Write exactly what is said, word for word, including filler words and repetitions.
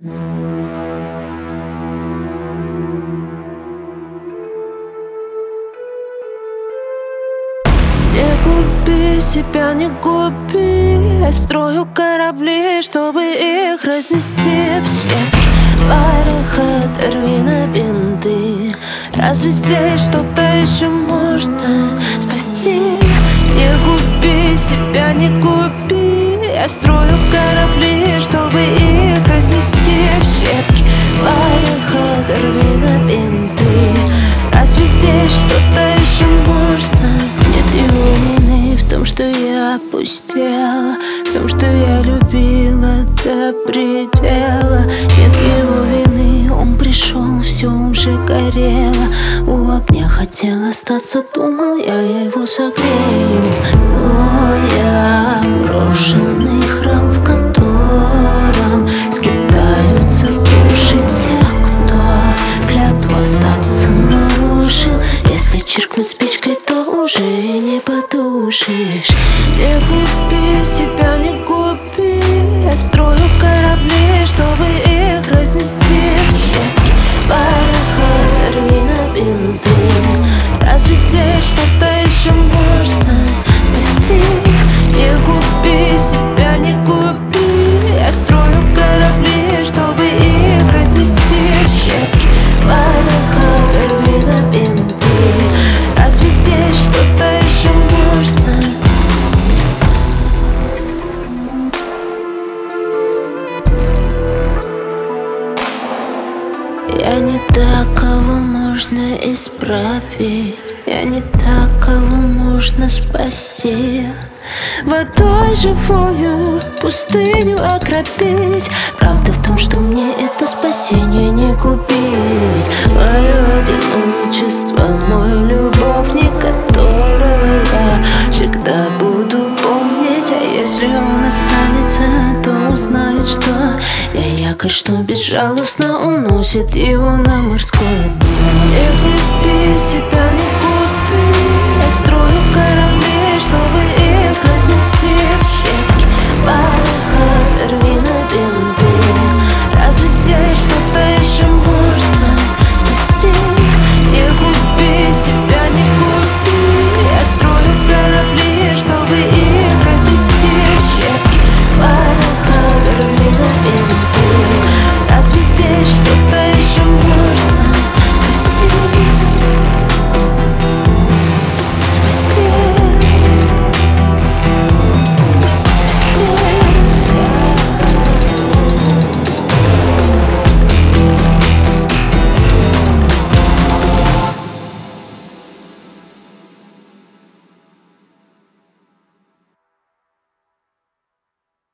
Не губи себя, не губи. Я строю корабли, чтобы их разнести в щепки. Барах, оторви на бинты. Разве здесь что-то еще можно спасти? Не губи себя, не губи. Я строю корабли, чтобы их разнести в щепки. Барах, оторви на бинты. Разве здесь что-то еще можно? Нет его вины в том, что я опустела, в том, что я любила до предела. Нет его вины, он пришел, все уже горело. У огня хотел остаться, думал, я его согрею. Но я брошенный храм, в котором скитаются души тех, кто клятву остаться нарушил. Если чиркнуть спичкой, то уже не потушишь. Не губи себя, не губи. Я строю корабли, чтобы их разнести в щепки. Барах, оторви на бинты. Разве здесь что-то еще можно спасти? Не губи себя, не губи. Я строю корабли, чтобы их разнести в щепки. Барах, оторви на бинты. Разве здесь что-то еще можно? Я не та, кого можно исправить. Я не та, кого можно спасти. Водой живую пустыню окропить. Правда в том, что мне это спасение не купить. Мое одиночество, мой любовник, которого я всегда буду помнить. А если он останется, то узнает, что я якорь, что безжалостно уносит его на морское дно. Не губи себя, не губи.